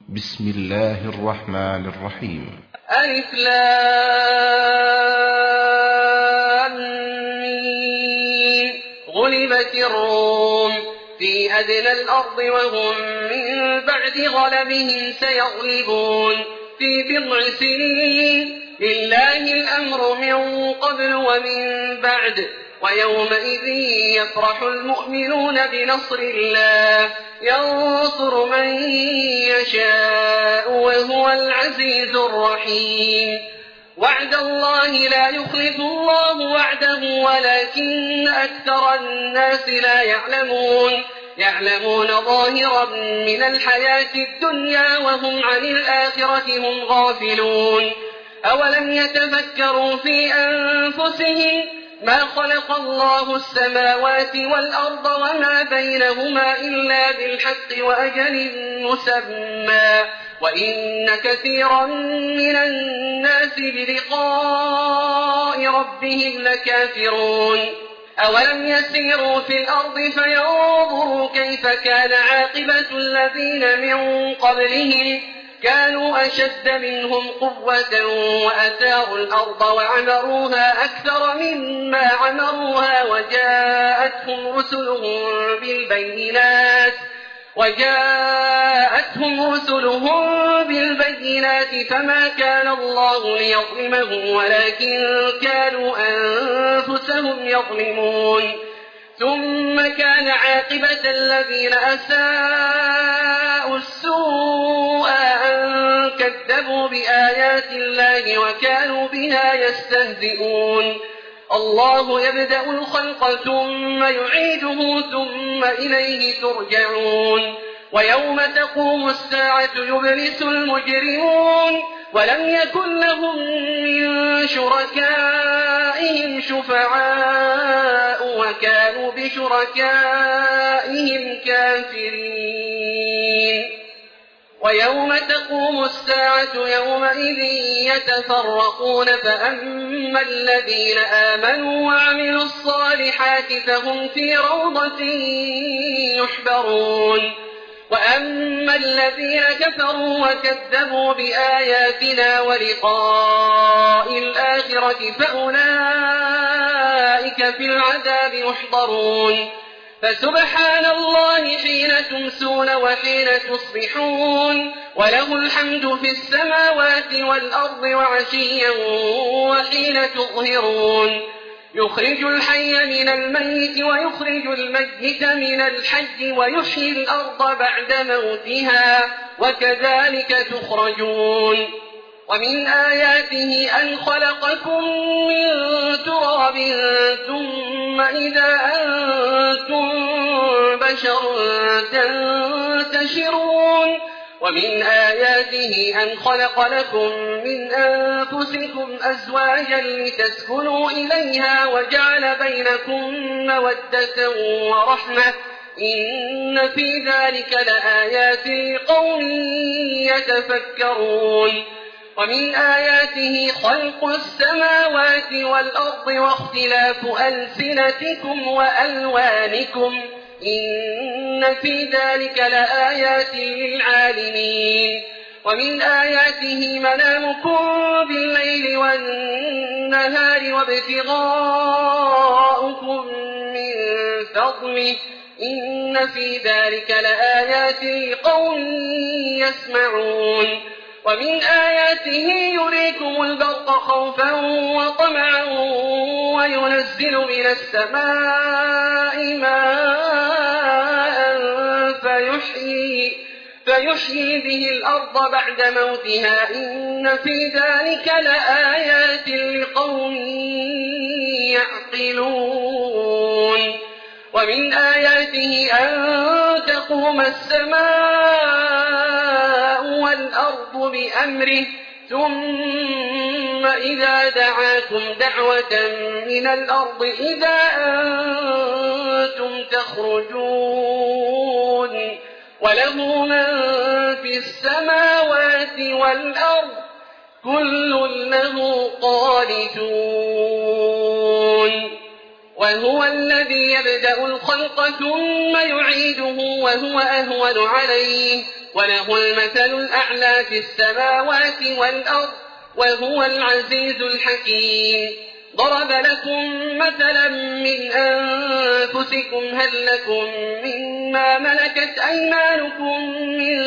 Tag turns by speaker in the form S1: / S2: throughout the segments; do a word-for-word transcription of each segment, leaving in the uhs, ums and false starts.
S1: بسم الله الرحمن الرحيم.
S2: ألف لام ميم. غلبت الروم في أدنى الأرض وهم من بعد غلبهم سيغلبون في بضع سنين. لله الأمر من قبل ومن بعد ويومئذ يفرح المؤمنون بنصر الله ينصر من يشاء وهو العزيز الرحيم. وعد الله لا يخلف الله وعده ولكن أكثر الناس لا يعلمون يعلمون ظاهرا من الحياة الدنيا وهم عن الآخرة هم غافلون. أولم يتفكروا في أنفسهم ما خلق الله السماوات والأرض وما بينهما إلا بالحق وأجل مسمى وإن كثيرا من الناس بلقاء ربهم لكافرون. أولم يسيروا في الأرض فينظروا كيف كان عاقبة الذين من قبلهم كانوا أشد منهم قوة وأثاروا الأرض وعمروها أكثر مما عمروها وجاءتهم رسلهم بالبينات وجاءتهم رسلهم بالبينات فما كان الله ليظلمهم ولكن كانوا أنفسهم يظلمون. ثم كان عاقبة الذين أساءوا السوء أن كذبوا بآيات الله وكانوا بها يستهزئون. الله يبدأ الخلق ثم يعيده ثم إليه ترجعون. ويوم تقوم الساعة يبلس المجرمون ولم يكن لهم من شركائهم شفعاء وكانوا بشركائهم كافرين. ويوم تقوم الساعة يومئذ يتفرقون فأما الذين آمنوا وعملوا الصالحات فهم في روضة يحبرون وأما الذين كفروا وكذبوا بآياتنا ولقاء الآخرة فأولئك في العذاب محضرون. فسبحان الله حين تمسون وحين تصبحون وله الحمد في السماوات والأرض وعشيا وحين تظهرون. يخرج الحي من الميت ويخرج الميت من الحي ويحيي الأرض بعد موتها وكذلك تخرجون. ومن آياته أن خلقكم من تراب ثم إذا أنتم بشر تنتشرون. ومن آياته أن خلق لكم من أنفسكم أزواجا لتسكنوا إليها وجعل بينكم مودة ورحمة إن في ذلك لآيات لقوم يتفكرون. ومن آياته خلق السماوات والأرض واختلاف ألسنتكم وألوانكم إن في ذلك لآيات للعالمين. ومن آياته منامكم بالليل والنهار وابتغاؤكم من فضله إن في ذلك لآيات لقوم يسمعون. ومن آياته يريكم البرق خوفا وطمعا وينزل من السماء ماء فيحيي, فيحيي به الأرض بعد موتها إن في ذلك لآيات لقوم يعقلون. ومن آياته أن تقوم السماء والأرض بأمره ثم إذا دعاكم دعوة من الأرض إذا أنتم تخرجون. وله من في السماوات والأرض كل له قانتون. وهو الذي يبدأ الخلق ثم يعيده وهو أهون عليه وله المثل الأعلى في السماوات والأرض وهو العزيز الحكيم ضرب لكم مثلا من أنفسكم هل لكم مما ملكت أيمانكم من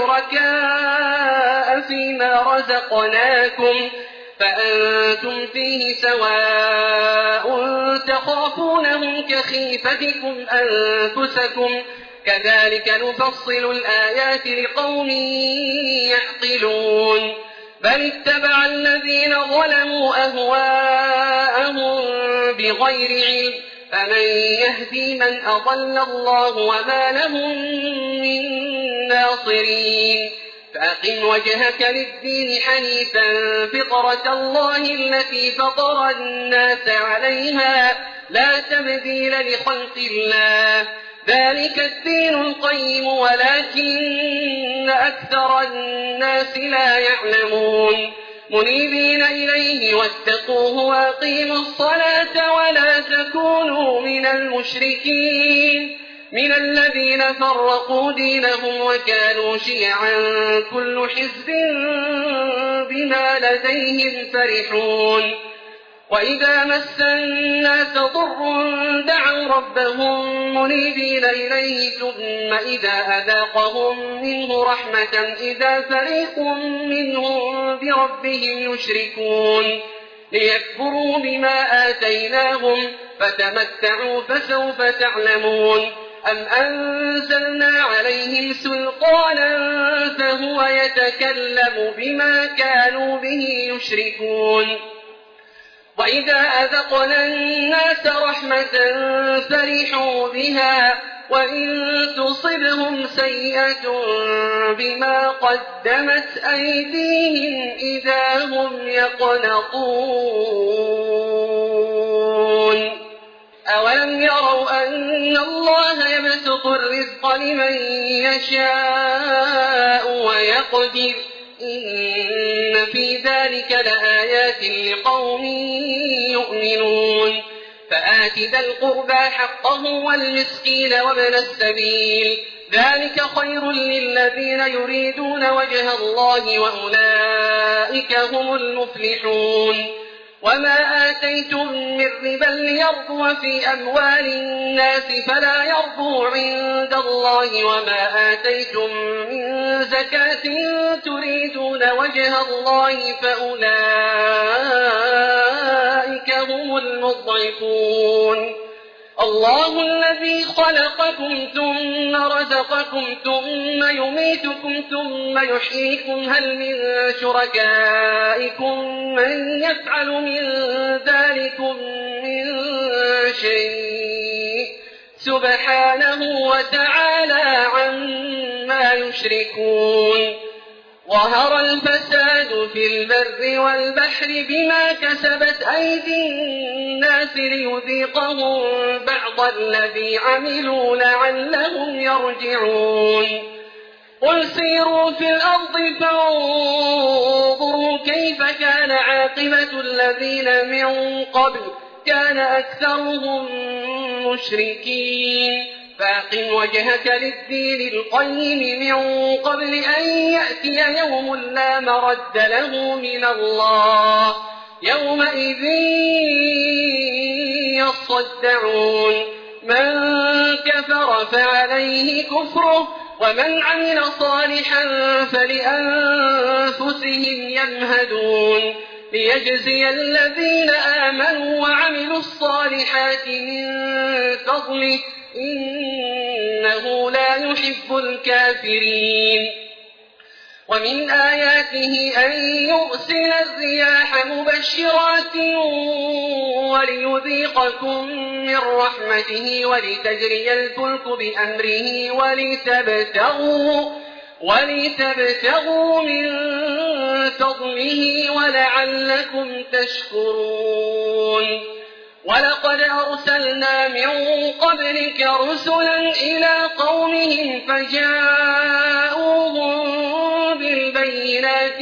S2: شركاء فيما رزقناكم فأنتم فيه سواء تخافونهم كخيفتكم أنفسكم كذلك نفصل الآيات لقوم يعقلون بل اتبع الذين ظلموا أهواءهم بغير علم فمن يهدي من أضل الله وما لهم من ناصرين فأقم وجهك للدين حنيفا فطرة الله التي فطر الناس عليها لا تبديل لخلق الله ذلك الدين القيم ولكن أكثر الناس لا يعلمون منيبين إليه واتقوه وأقيموا الصلاة ولا تكونوا من المشركين من الذين فرقوا دينهم وكانوا شيعا كل حزب بما لديهم فرحون وإذا مس الناس ضر دعوا ربهم منيبين إليه ثم إذا أذاقهم منه رحمة إذا فريق منهم بربهم يشركون ليكفروا بما آتيناهم فتمتعوا فسوف تعلمون أم أنزلنا عليهم سلطانا فهو يتكلم بما كانوا به يشركون وإذا أذقنا الناس رحمة فرحوا بها وإن تصبهم سيئة بما قدمت أيديهم إذا هم يقنطون أولم يروا أن الله يبسط الرزق لمن يشاء ويقدر إن في ذلك لآيات لقوم يؤمنون فآت ذا القربى حقه والمسكين وابن السبيل ذلك خير للذين يريدون وجه الله وأولئك هم المفلحون وما آتيتم من ربا ليربو في أموال الناس فلا يربو عند الله وما آتيتم من زكاة تريدون وجه الله فأولئك هم المضعفون الله الذي خلقكم ثم رزقكم ثم يميتكم ثم يحييكم هل من شركائكم من يفعل من ذلكم من شيء سبحانه وتعالى عما يشركون ظهر الفساد في البر والبحر بما كسبت أيدي الناس ليذيقهم بعض الذي عملوا لعلهم يرجعون قل سيروا في الأرض فانظروا كيف كان عاقبة الذين من قبل كان أكثرهم مشركين فأقم وجهك للدين القيم من قبل أن يأتي يوم لا مرد له من الله يومئذ يصدعون من كفر فعليه كفره ومن عمل صالحا فلأنفسهم يمهدون ليجزي الذين آمنوا وعملوا الصالحات من فضله إنه لا يحب الكافرين ومن آياته أن يرسل الرياح مبشرات وليذيقكم من رحمته ولتجري الفلك بأمره ولتبتغوا, ولتبتغوا من فضله ولعلكم تشكرون ولقد أرسلنا من قبلك رسلا إلى قومهم فجاءوهم بالبينات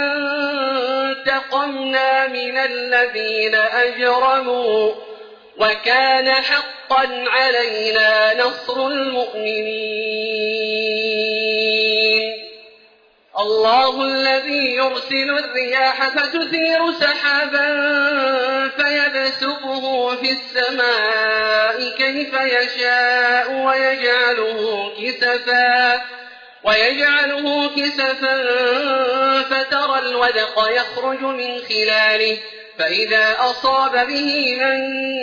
S2: فانتقمنا من الذين أجرموا وكان حقا علينا نصر المؤمنين الله الذي يرسل الرياح فتثير سحابا فيبسطه في السماء كيف يشاء ويجعله كسفا ويجعله كسفا فترى الودق يخرج من خلاله فإذا أصاب به من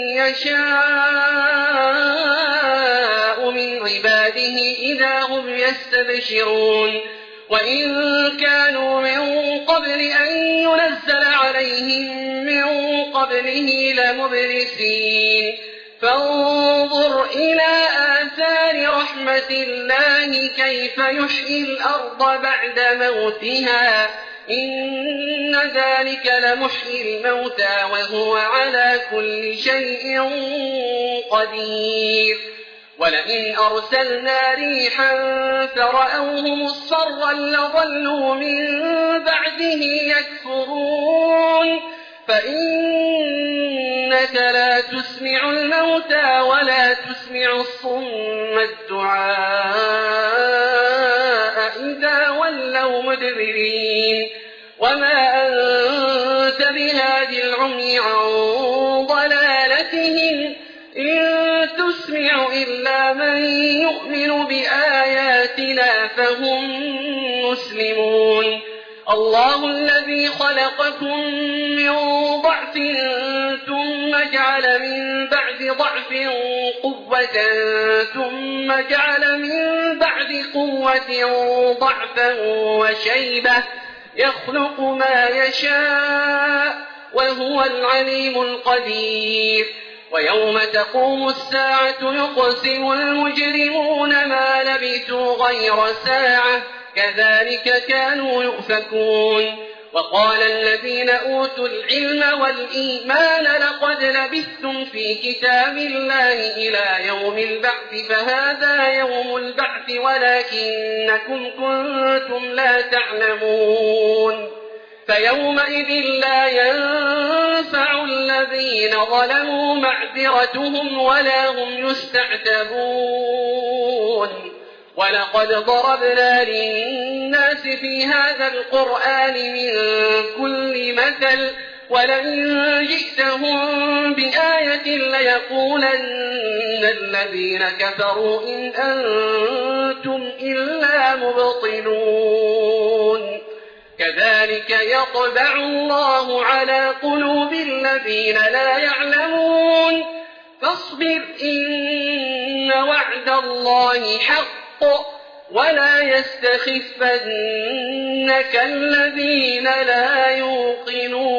S2: يشاء من عباده إذا هم يستبشرون وإن كانوا من قبل أن ينزل عليهم من قبله لمبلسين فانظر إلى آثار رحمة الله كيف يحيي الأرض بعد موتها إن ذلك لمحيي الموتى وهو على كل شيء قدير ولئن أرسلنا ريحا فرأوه مصفرا لظلوا من بعده يكفرون فإنك لا تسمع الموتى ولا تسمع الصم الدعاء إذا ولوا مدبرين وما أنت بهادي العمي عن ضلالتهم إن تسمع إلا من يؤمن بآياتنا فهم مسلمون الله الذي خلقكم من ضعف ثم جعل من بعد ضعف قوة ثم جعل من بعد قوة ضعفا وشيبة يخلق ما يشاء وهو العليم القدير ويوم تقوم الساعة يقسم المجرمون ما لبثوا غير ساعة كذلك كانوا يؤفكون وقال الذين أوتوا العلم والإيمان لقد لبثتم في كتاب الله إلى يوم البعث فهذا يوم البعث ولكنكم كنتم لا تعلمون فيومئذ لا ينفع الذين ظلموا معذرتهم ولا هم يستعتبون ولقد ضربنا للناس في هذا القرآن من كل مثل ولئن جئتهم بآية ليقولن الذين كفروا إن أنتم إلا مبطلون كذلك يطبع الله على قلوب الذين لا يعلمون فاصبر إن وعد الله حق ولا يستخفنك الذين لا يوقنون